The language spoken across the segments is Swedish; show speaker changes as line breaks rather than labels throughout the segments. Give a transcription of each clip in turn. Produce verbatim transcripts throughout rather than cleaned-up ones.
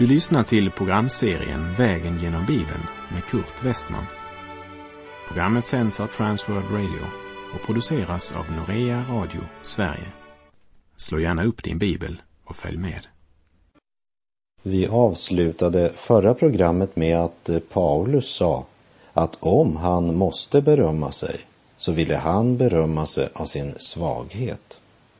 Du lyssnar till programserien Vägen genom Bibeln med Kurt Westman. Programmet sänds av Transworld Radio och produceras av Norea Radio Sverige. Slå gärna upp din bibel och följ med.
Vi avslutade förra programmet med att Paulus sa att om han måste berömma sig så ville han berömma sig av sin svaghet.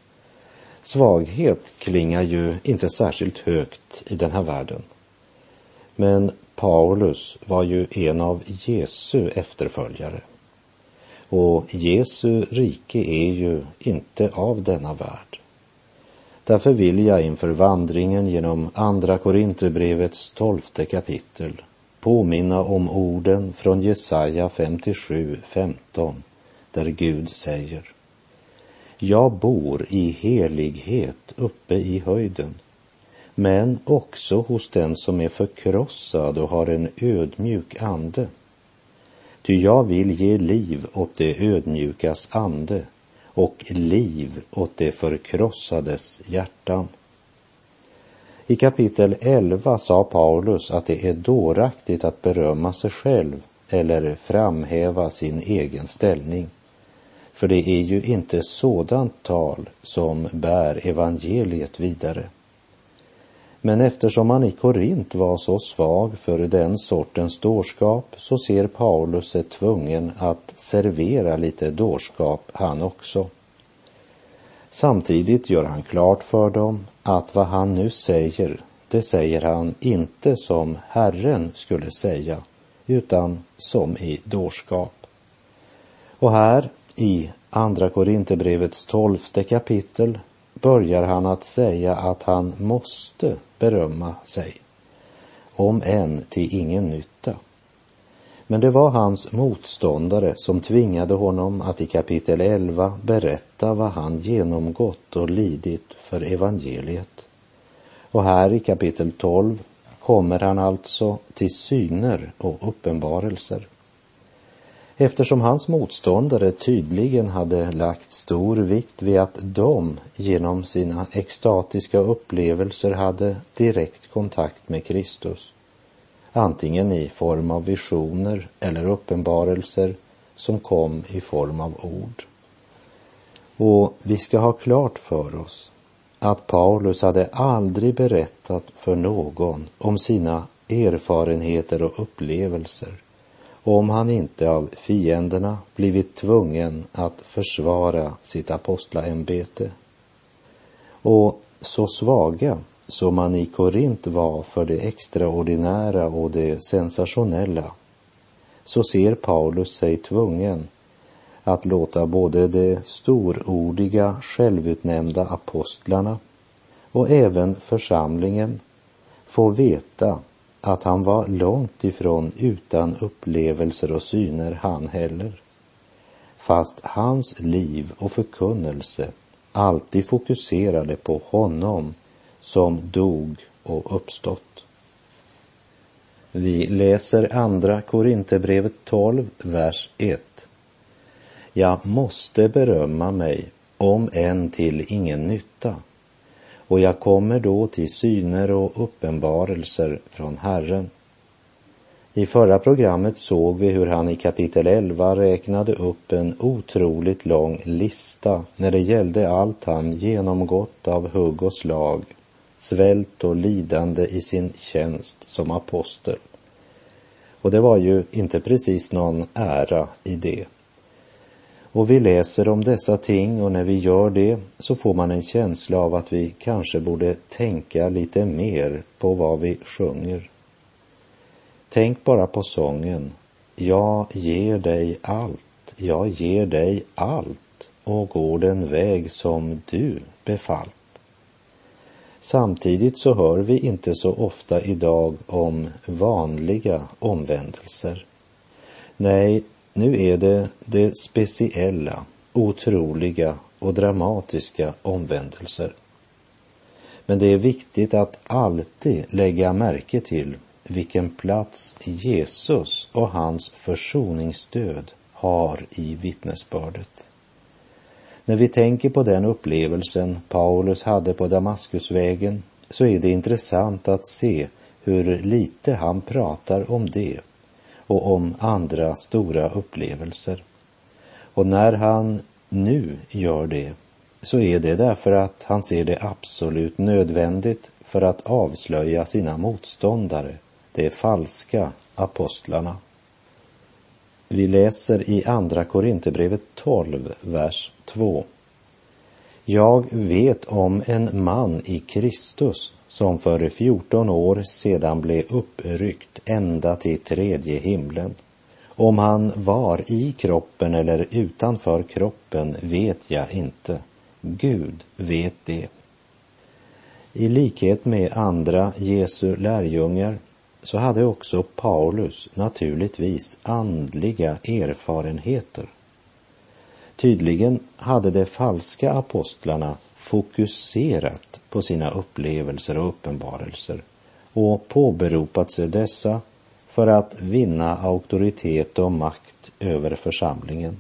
Svaghet klingar ju inte särskilt högt i den här världen. Men Paulus var ju en av Jesu efterföljare. Och Jesu rike är ju inte av denna värld. Därför vill jag inför vandringen genom andra Korinterbrevets tolfte kapitel påminna om orden från Jesaja femtiosju femton där Gud säger: Jag bor i helighet uppe i höjden, men också hos den som är förkrossad och har en ödmjuk ande. Ty jag vill ge liv åt det ödmjukas ande och liv åt det förkrossades hjärtan. I kapitel elva sa Paulus att det är dåraktigt att berömma sig själv eller framhäva sin egen ställning. För det är ju inte sådant tal som bär evangeliet vidare. Men eftersom han i Korint var så svag för den sortens dårskap så ser Paulus sig tvungen att servera lite dårskap han också. Samtidigt gör han klart för dem att vad han nu säger, det säger han inte som Herren skulle säga, utan som i dårskap. Och här i andra Korinterbrevets tolfte kapitel börjar han att säga att han måste berömma sig, om än till ingen nytta. Men det var hans motståndare som tvingade honom att i kapitel elva berätta vad han genomgått och lidit för evangeliet. Och här i kapitel tolv kommer han alltså till syner och uppenbarelser. Eftersom hans motståndare tydligen hade lagt stor vikt vid att de genom sina extatiska upplevelser hade direkt kontakt med Kristus, antingen i form av visioner eller uppenbarelser som kom i form av ord. Och vi ska ha klart för oss att Paulus hade aldrig berättat för någon om sina erfarenheter och upplevelser, om han inte av fienderna blivit tvungen att försvara sitt apostlaämbete. Och så svaga som man i Korint var för det extraordinära och det sensationella, så ser Paulus sig tvungen att låta både de storordiga självutnämnda apostlarna och även församlingen få veta att han var långt ifrån utan upplevelser och syner han heller. Fast hans liv och förkunnelse alltid fokuserade på honom som dog och uppstått. Vi läser andra Korinterbrevet tolv, vers ett. Jag måste berömma mig, om än till ingen nytta. Och jag kommer då till syner och uppenbarelser från Herren. I förra programmet såg vi hur han i kapitel elva räknade upp en otroligt lång lista när det gällde allt han genomgått av hugg och slag, svält och lidande i sin tjänst som apostel. Och det var ju inte precis någon ära i det. Och vi läser om dessa ting, och när vi gör det så får man en känsla av att vi kanske borde tänka lite mer på vad vi sjunger. Tänk bara på sången: Jag ger dig allt, jag ger dig allt och går den väg som du befallt. Samtidigt så hör vi inte så ofta idag om vanliga omvändelser. Nej, nu är det det speciella, otroliga och dramatiska omvändelser. Men det är viktigt att alltid lägga märke till vilken plats Jesus och hans försoningsdöd har i vittnesbördet. När vi tänker på den upplevelsen Paulus hade på Damaskusvägen så är det intressant att se hur lite han pratar om det och om andra stora upplevelser. Och när han nu gör det så är det därför att han ser det absolut nödvändigt för att avslöja sina motståndare, de falska apostlarna. Vi läser i andra Korinthierbrevet tolv, vers två. Jag vet om en man i Kristus som för fjorton år sedan blev uppryckt ända till tredje himlen. Om han var i kroppen eller utanför kroppen vet jag inte. Gud vet det. I likhet med andra Jesu lärjungar så hade också Paulus naturligtvis andliga erfarenheter. Tydligen hade de falska apostlarna fokuserat på sina upplevelser och uppenbarelser och påberopat sig dessa för att vinna auktoritet och makt över församlingen.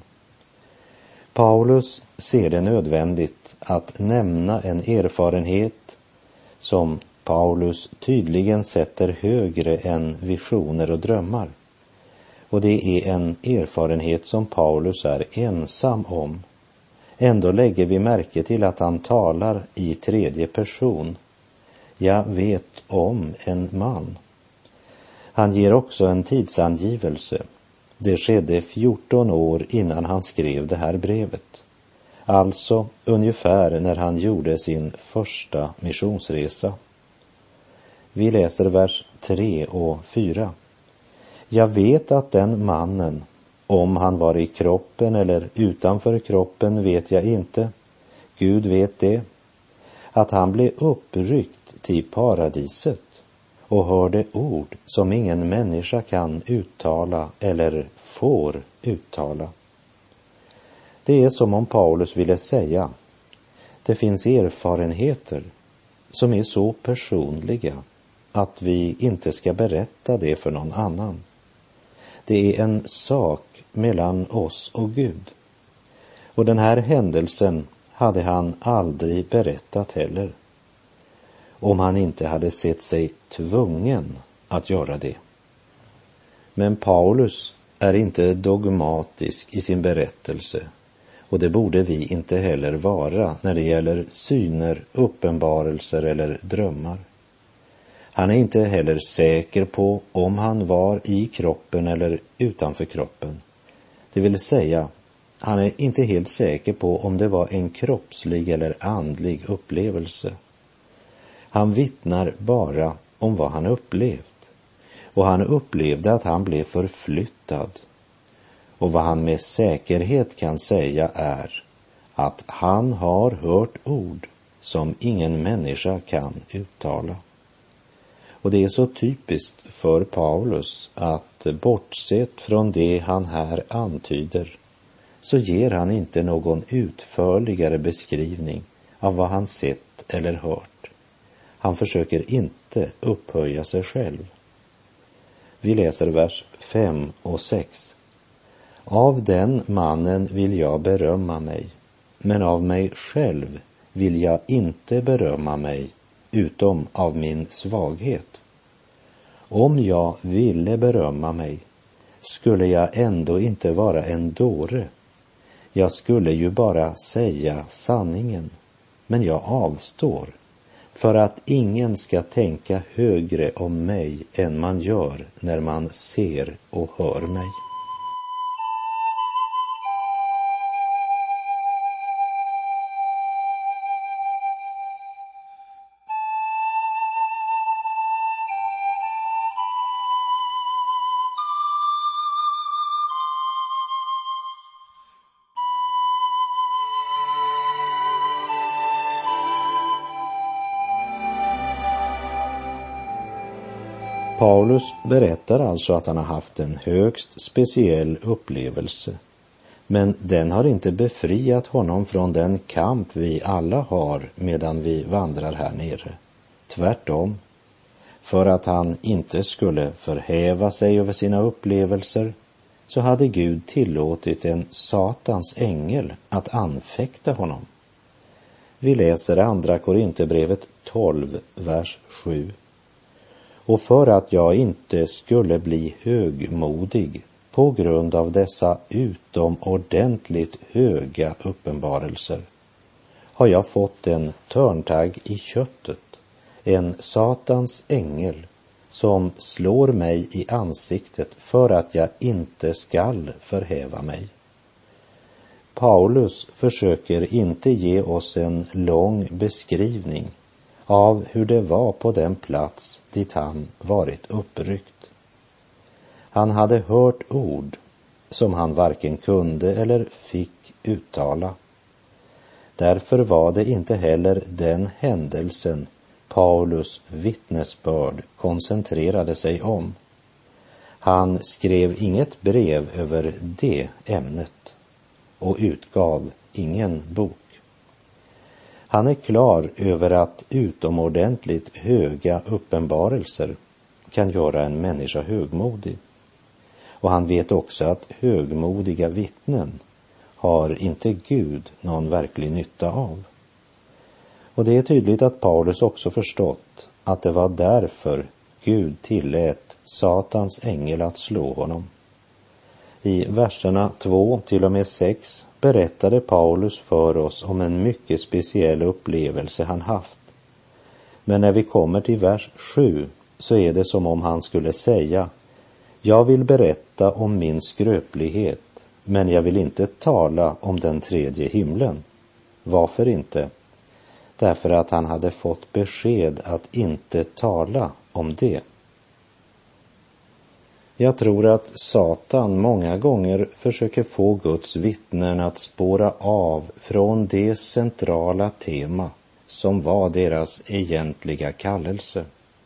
Paulus ser det nödvändigt att nämna en erfarenhet som Paulus tydligen sätter högre än visioner och drömmar. Och det är en erfarenhet som Paulus är ensam om. Ändå lägger vi märke till att han talar i tredje person. Jag vet om en man. Han ger också en tidsangivelse. Det skedde fjorton år innan han skrev det här brevet. Alltså ungefär när han gjorde sin första missionsresa. Vi läser vers tre och fyra. Jag vet att den mannen, om han var i kroppen eller utanför kroppen vet jag inte. Gud vet det. Att han blev uppryckt till paradiset och hörde ord som ingen människa kan uttala eller får uttala. Det är som om Paulus ville säga, det finns erfarenheter som är så personliga att vi inte ska berätta det för någon annan. Det är en sak mellan oss och Gud. Och den här händelsen hade han aldrig berättat heller, om han inte hade sett sig tvungen att göra det. Men Paulus är inte dogmatisk i sin berättelse, och det borde vi inte heller vara när det gäller syner, uppenbarelser eller drömmar. Han är inte heller säker på om han var i kroppen eller utanför kroppen. Det vill säga, han är inte helt säker på om det var en kroppslig eller andlig upplevelse. Han vittnar bara om vad han upplevt. Och han upplevde att han blev förflyttad. Och vad han med säkerhet kan säga är att han har hört ord som ingen människa kan uttala. Och det är så typiskt för Paulus att bortsett från det han här antyder så ger han inte någon utförligare beskrivning av vad han sett eller hört. Han försöker inte upphöja sig själv. Vi läser vers fem och sex. Av den mannen vill jag berömma mig, men av mig själv vill jag inte berömma mig, utom av min svaghet. Om jag ville berömma mig, skulle jag ändå inte vara en dåre. Jag skulle ju bara säga sanningen, men jag avstår, för att ingen ska tänka högre om mig än man gör när man ser och hör mig. Paulus berättar alltså att han har haft en högst speciell upplevelse, men den har inte befriat honom från den kamp vi alla har medan vi vandrar här nere. Tvärtom, för att han inte skulle förhäva sig över sina upplevelser så hade Gud tillåtit en Satans ängel att anfäkta honom. Vi läser andra Korinthierbrevet tolv, vers sju. och för att jag inte skulle bli högmodig på grund av dessa utomordentligt höga uppenbarelser har jag fått en törntagg i köttet, en Satans ängel som slår mig i ansiktet för att jag inte skall förhäva mig. Paulus försöker inte ge oss en lång beskrivning av hur det var på den plats dit han varit uppryckt. Han hade hört ord som han varken kunde eller fick uttala. Därför var det inte heller den händelsen Paulus vittnesbörd koncentrerade sig om. Han skrev inget brev över det ämnet och utgav ingen bok. Han är klar över att utomordentligt höga uppenbarelser kan göra en människa högmodig. Och han vet också att högmodiga vittnen har inte Gud någon verklig nytta av. Och det är tydligt att Paulus också förstått att det var därför Gud tillät Satans ängel att slå honom. I verserna två till och med sex berättade Paulus för oss om en mycket speciell upplevelse han haft. Men när vi kommer till vers sju så är det som om han skulle säga: jag vill berätta om min skröplighet, men jag vill inte tala om den tredje himlen. Varför inte? Därför att han hade fått besked att inte tala om det. Jag tror att Satan många gånger försöker få Guds vittnen att spåra av från det centrala tema som var deras egentliga kallelse.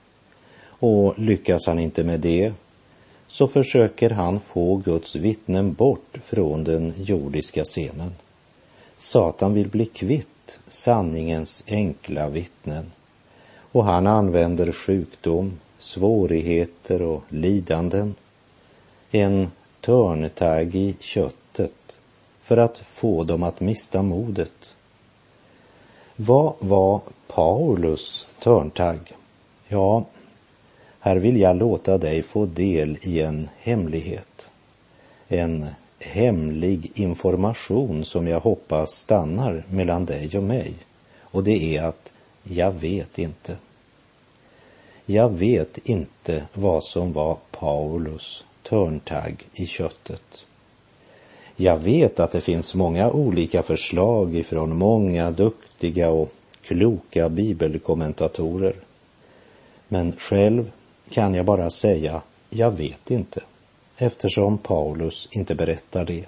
Och lyckas han inte med det, så försöker han få Guds vittnen bort från den jordiska scenen. Satan vill bli kvitt sanningens enkla vittnen, och han använder sjukdom, svårigheter och lidanden, en törntagg i köttet, för att få dem att mista modet. Vad var Paulus törntagg? Ja, här vill jag låta dig få del i en hemlighet. En hemlig information som jag hoppas stannar mellan dig och mig. Och det är att jag vet inte. Jag vet inte vad som var Paulus törntagg i köttet. Jag vet att det finns många olika förslag ifrån många duktiga och kloka bibelkommentatorer. Men själv kan jag bara säga, jag vet inte, eftersom Paulus inte berättar det.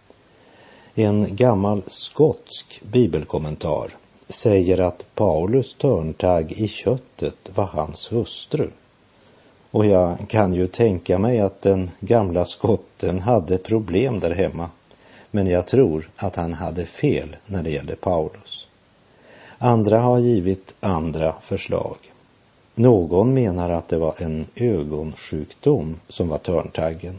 En gammal skotsk bibelkommentar säger att Paulus törntagg i köttet var hans hustru. Och jag kan ju tänka mig att den gamla skotten hade problem där hemma. Men jag tror att han hade fel när det gällde Paulus. Andra har givit andra förslag. Någon menar att det var en ögonsjukdom som var törntaggen.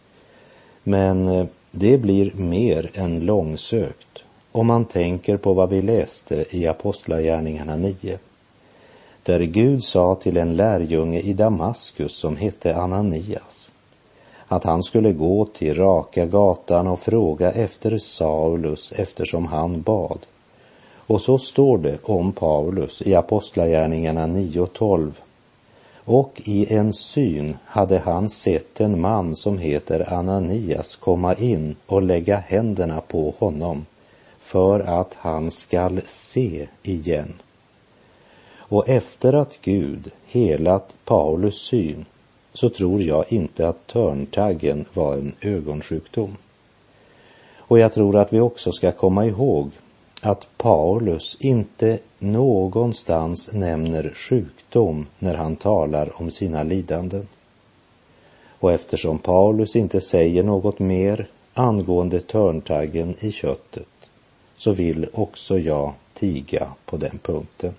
Men det blir mer än långsökt om man tänker på vad vi läste i Apostlagärningarna nio. Där Gud sa till en lärjunge i Damaskus som hette Ananias att han skulle gå till raka gatan och fråga efter Saulus eftersom han bad. Och så står det om Paulus i Apostlagärningarna nio tolv. Och i en syn hade han sett en man som heter Ananias komma in och lägga händerna på honom för att han skall se igen. Och efter att Gud helat Paulus syn så tror jag inte att törntaggen var en ögonsjukdom. Och jag tror att vi också ska komma ihåg att Paulus inte någonstans nämner sjukdom när han talar om sina lidanden. Och eftersom Paulus inte säger något mer angående törntaggen i köttet så vill också jag tiga på den punkten.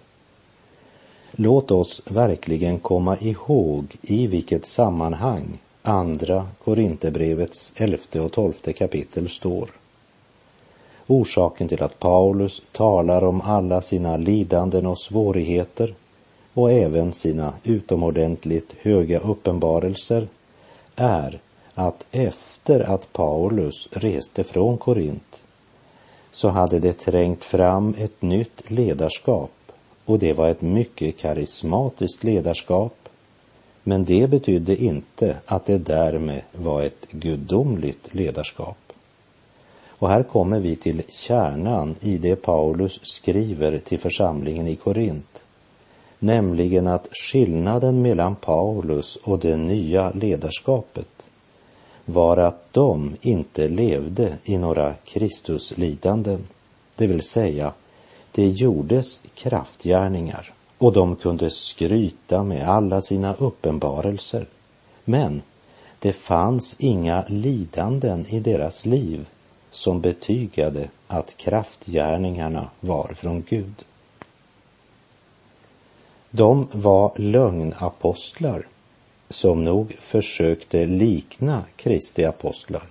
Låt oss verkligen komma ihåg i vilket sammanhang andra Korinthierbrevets elfte och tolfte kapitel står. Orsaken till att Paulus talar om alla sina lidanden och svårigheter, och även sina utomordentligt höga uppenbarelser är att efter att Paulus reste från Korint så hade det trängt fram ett nytt ledarskap, och det var ett mycket karismatiskt ledarskap. Men det betydde inte att det därmed var ett gudomligt ledarskap. Och här kommer vi till kärnan i det Paulus skriver till församlingen i Korint, nämligen att skillnaden mellan Paulus och det nya ledarskapet var att de inte levde i några Kristuslidanden, det vill säga det gjordes kraftgärningar och de kunde skryta med alla sina uppenbarelser, men det fanns inga lidanden i deras liv som betygade att kraftgärningarna var från Gud. De var lögnapostlar som nog försökte likna Kristi apostlar.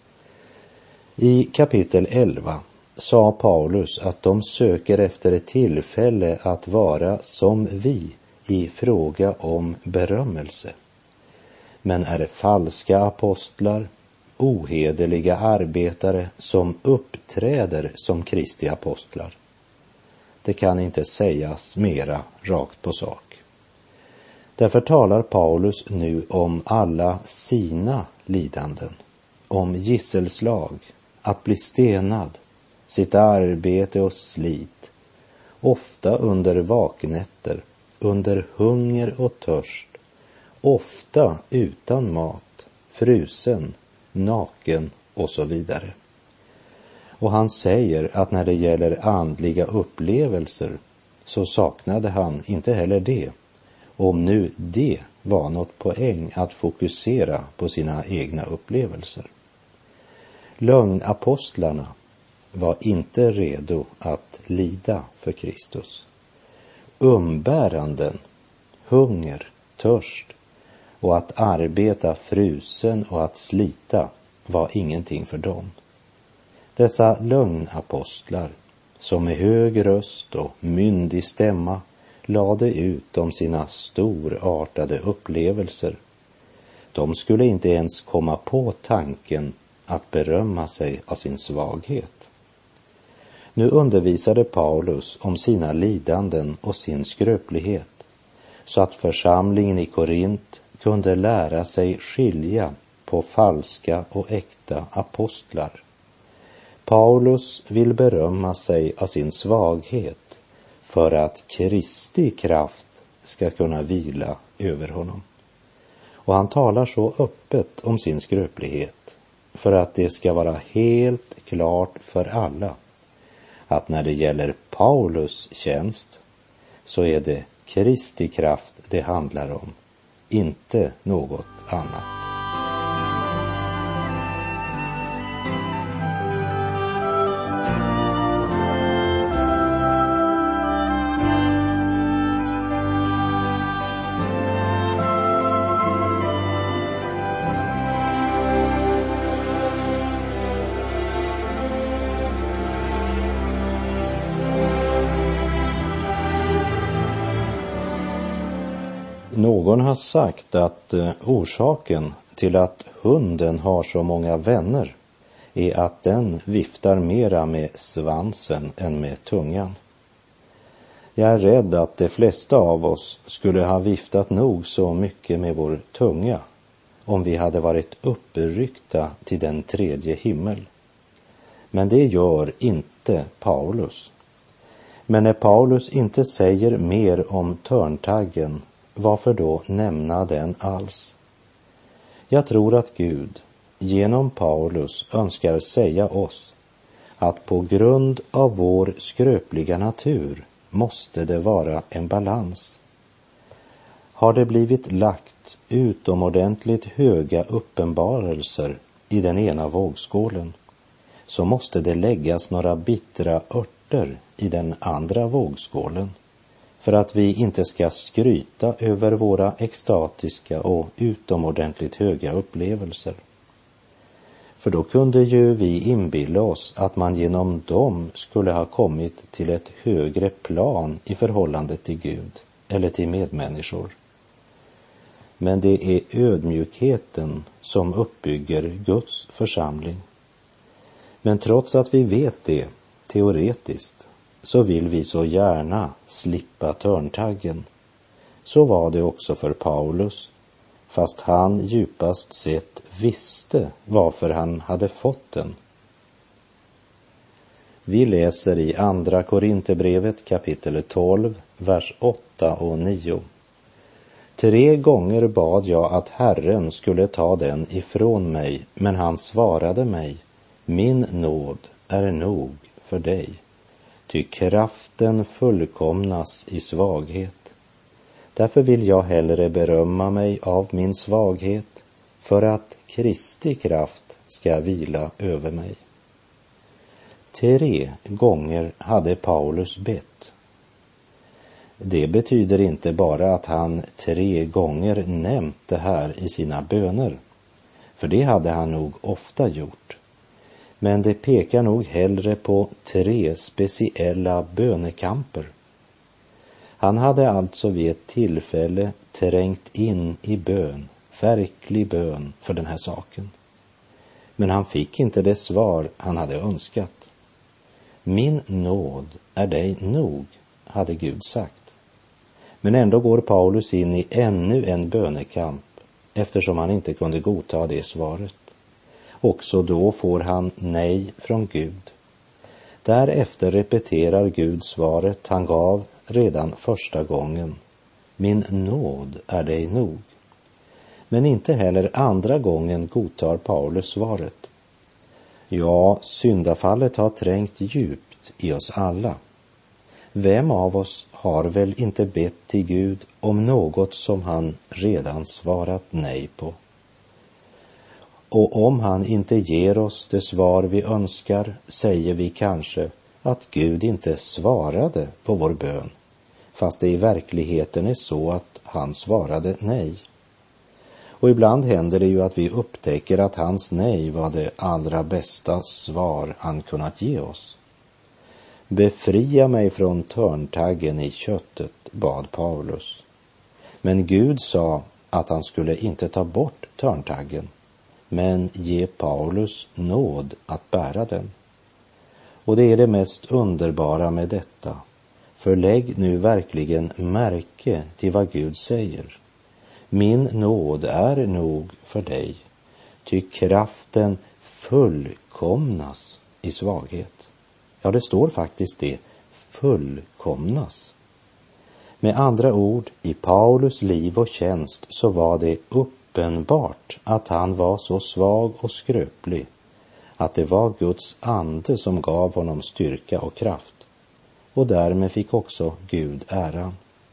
I kapitel elva sa Paulus att de söker efter ett tillfälle att vara som vi i fråga om berömmelse, men är falska apostlar, ohederliga arbetare som uppträder som Kristi apostlar. Det kan inte sägas mera rakt på sak. Därför talar Paulus nu om alla sina lidanden, om gisselslag, att bli stenad, sitt arbete och slit, ofta under vaknätter, under hunger och törst, ofta utan mat, frusen, naken och så vidare. Och han säger att när det gäller andliga upplevelser så saknade han inte heller det, om nu det var något poäng att fokusera på sina egna upplevelser. Lögnapostlarna var inte redo att lida för Kristus. Umbäranden, hunger, törst och att arbeta frusen och att slita var ingenting för dem. Dessa lögnapostlar som med hög röst och myndig stämma lade ut om sina storartade upplevelser, de skulle inte ens komma på tanken att berömma sig av sin svaghet. Nu undervisade Paulus om sina lidanden och sin skröplighet, så att församlingen i Korint kunde lära sig skilja på falska och äkta apostlar. Paulus vill berömma sig av sin svaghet för att Kristi kraft ska kunna vila över honom. Och han talar så öppet om sin skröplighet för att det ska vara helt klart för alla att när det gäller Paulus tjänst så är det Kristi kraft det handlar om, inte något annat. Någon har sagt att orsaken till att hunden har så många vänner är att den viftar mera med svansen än med tungan. Jag är rädd att de flesta av oss skulle ha viftat nog så mycket med vår tunga om vi hade varit uppryckta till den tredje himmel. Men det gör inte Paulus. Men när Paulus inte säger mer om törntaggen, varför då nämna den alls? Jag tror att Gud genom Paulus önskar säga oss att på grund av vår skröpliga natur måste det vara en balans. Har det blivit lagt utomordentligt höga uppenbarelser i den ena vågskålen, så måste det läggas några bittra örter i den andra vågskålen, för att vi inte ska skryta över våra extatiska och utomordentligt höga upplevelser. För då kunde ju vi inbilla oss att man genom dem skulle ha kommit till ett högre plan i förhållande till Gud, eller till medmänniskor. Men det är ödmjukheten som uppbygger Guds församling. Men trots att vi vet det teoretiskt, så vill vi så gärna slippa törntaggen. Så var det också för Paulus, fast han djupast sett visste varför han hade fått den. Vi läser i andra Korinthierbrevet kapitel tolv, vers åtta och nio. Tre gånger bad jag att Herren skulle ta den ifrån mig, men han svarade mig, min nåd är nog för dig, ty kraften fullkomnas i svaghet. Därför vill jag hellre berömma mig av min svaghet, för att Kristi kraft ska vila över mig. Tre gånger hade Paulus bett. Det betyder inte bara att han tre gånger nämnt det här i sina böner, för det hade han nog ofta gjort. Men det pekar nog hellre på tre speciella bönekamper. Han hade alltså vid ett tillfälle trängt in i bön, verklig bön för den här saken. Men han fick inte det svar han hade önskat. Min nåd är dig nog, hade Gud sagt. Men ändå går Paulus in i ännu en bönekamp, eftersom han inte kunde godta det svaret. Också då får han nej från Gud. Därefter repeterar Gud svaret han gav redan första gången. Min nåd är dig nog. Men inte heller andra gången godtar Paulus svaret. Ja, syndafallet har trängt djupt i oss alla. Vem av oss har väl inte bett till Gud om något som han redan svarat nej på? Och om han inte ger oss det svar vi önskar, säger vi kanske att Gud inte svarade på vår bön, fast det i verkligheten är så att han svarade nej. Och ibland händer det ju att vi upptäcker att hans nej var det allra bästa svar han kunnat ge oss. Befria mig från törntaggen i köttet, bad Paulus. Men Gud sa att han skulle inte ta bort törntaggen, men ge Paulus nåd att bära den. Och det är det mest underbara med detta. För lägg nu verkligen märke till vad Gud säger. Min nåd är nog för dig, ty kraften fullkomnas i svaghet. Ja, det står faktiskt det, fullkomnas. Med andra ord, i Paulus liv och tjänst så var det uppenbart att han var så svag och skröplig att det var Guds ande som gav honom styrka och kraft. Och därmed fick också Gud äran.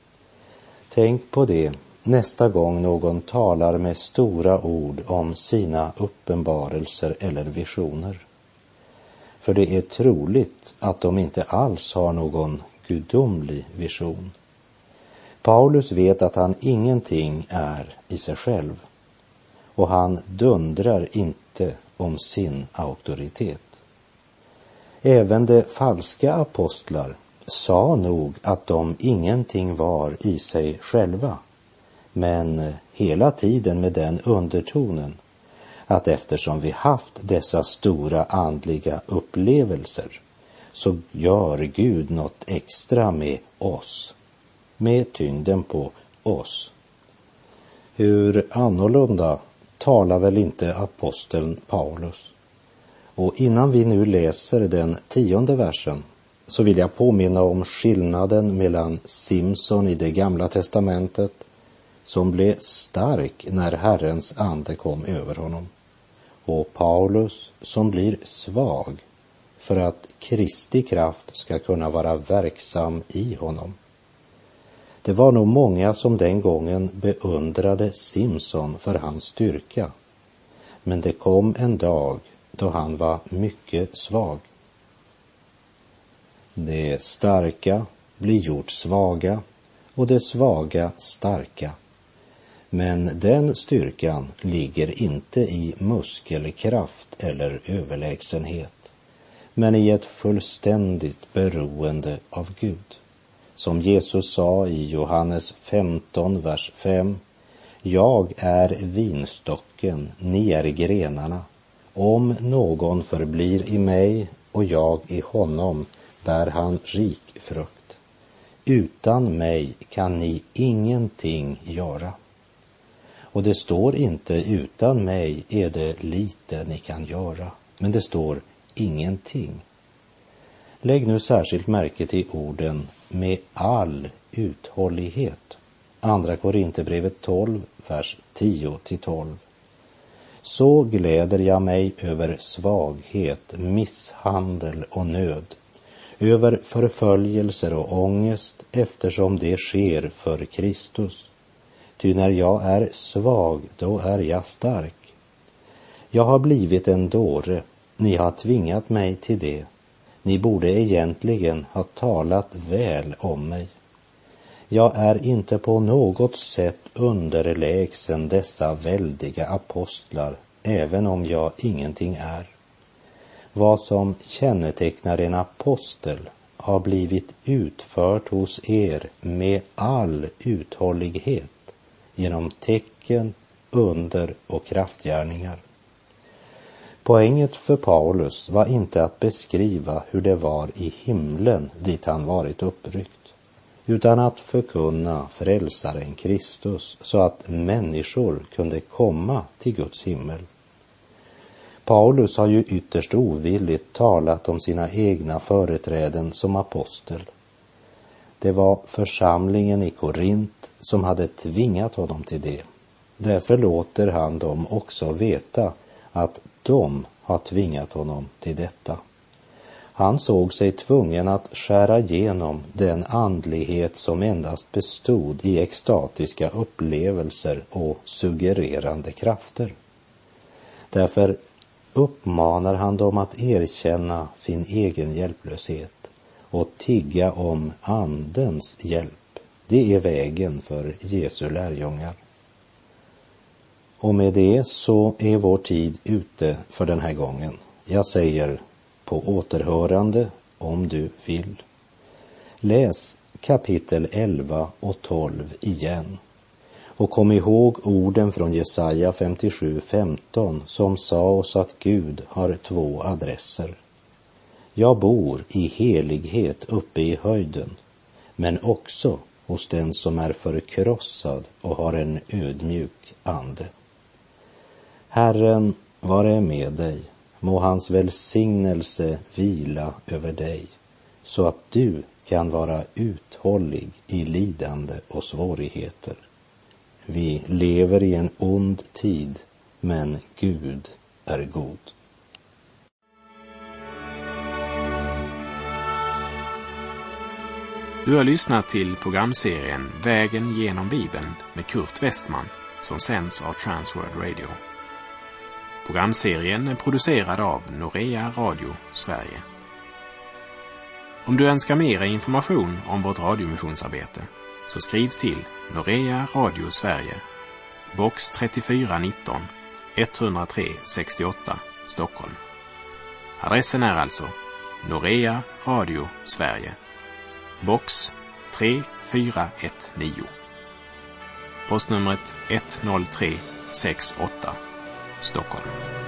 Tänk på det nästa gång någon talar med stora ord om sina uppenbarelser eller visioner. För det är troligt att de inte alls har någon gudomlig vision. Paulus vet att han ingenting är i sig själv, och han dundrar inte om sin auktoritet. Även de falska apostlar sa nog att de ingenting var i sig själva, men hela tiden med den undertonen att eftersom vi haft dessa stora andliga upplevelser så gör Gud något extra med oss, med tyngden på oss. Hur annorlunda talar väl inte aposteln Paulus? Och innan vi nu läser den tionde versen så vill jag påminna om skillnaden mellan Simson i det gamla testamentet, som blev stark när Herrens ande kom över honom, och Paulus som blir svag för att Kristi kraft ska kunna vara verksam i honom. Det var nog många som den gången beundrade Simson för hans styrka, men det kom en dag då han var mycket svag. Det starka blir gjort svaga och det svaga starka. Men den styrkan ligger inte i muskelkraft eller överlägsenhet, men i ett fullständigt beroende av Gud. som Jesus sa i Johannes femton, vers fem. Jag är vinstocken, ni är grenarna. Om någon förblir i mig och jag i honom, bär han rik frukt. Utan mig kan ni ingenting göra. Och det står inte utan mig är det lite ni kan göra, men det står ingenting. Lägg nu särskilt märke till orden med all uthållighet. Andra Korinthierbrevet tolv, vers tio till tolv. Så gläder jag mig över svaghet, misshandel och nöd, över förföljelser och ångest, eftersom det sker för Kristus. Ty när jag är svag, då är jag stark. Jag har blivit en dåre, ni har tvingat mig till det. Ni borde egentligen ha talat väl om mig. Jag är inte på något sätt underlägsen dessa väldiga apostlar, även om jag ingenting är. Vad som kännetecknar en apostel har blivit utfört hos er med all uthållighet, genom tecken, under och kraftgärningar. Poänget för Paulus var inte att beskriva hur det var i himlen dit han varit uppryckt, utan att förkunna frälsaren Kristus så att människor kunde komma till Guds himmel. Paulus har ju ytterst ovilligt talat om sina egna företräden som apostel. Det var församlingen i Korint som hade tvingat honom till det. Därför låter han dem också veta att de har tvingat honom till detta. Han såg sig tvungen att skära igenom den andlighet som endast bestod i extatiska upplevelser och suggererande krafter. Därför uppmanar han dem att erkänna sin egen hjälplöshet och tigga om andens hjälp. Det är vägen för Jesu lärjungar. Och med det så är vår tid ute för den här gången. Jag säger på återhörande om du vill. Läs kapitel elva och tolv igen. Och kom ihåg orden från Jesaja femtiosju femton som sa oss att Gud har två adresser. Jag bor i helighet uppe i höjden, men också hos den som är förkrossad och har en ödmjuk ande. Herren vare med dig, må hans välsignelse vila över dig, så att du kan vara uthållig i lidande och svårigheter. Vi lever i en ond tid, men Gud är god.
Du har lyssnat till programserien Vägen genom Bibeln med Kurt Westman som sänds av Transworld Radio. Programserien är producerad av Norea Radio Sverige. Om du önskar mer information om vårt radiomissionsarbete så skriv till Norea Radio Sverige, box trettiofyra nitton, etthundratre sextioåtta, Stockholm. Adressen är alltså Norea Radio Sverige, box tre fyra ett nio. Postnumret ett noll tre sex åtta, Stockholm.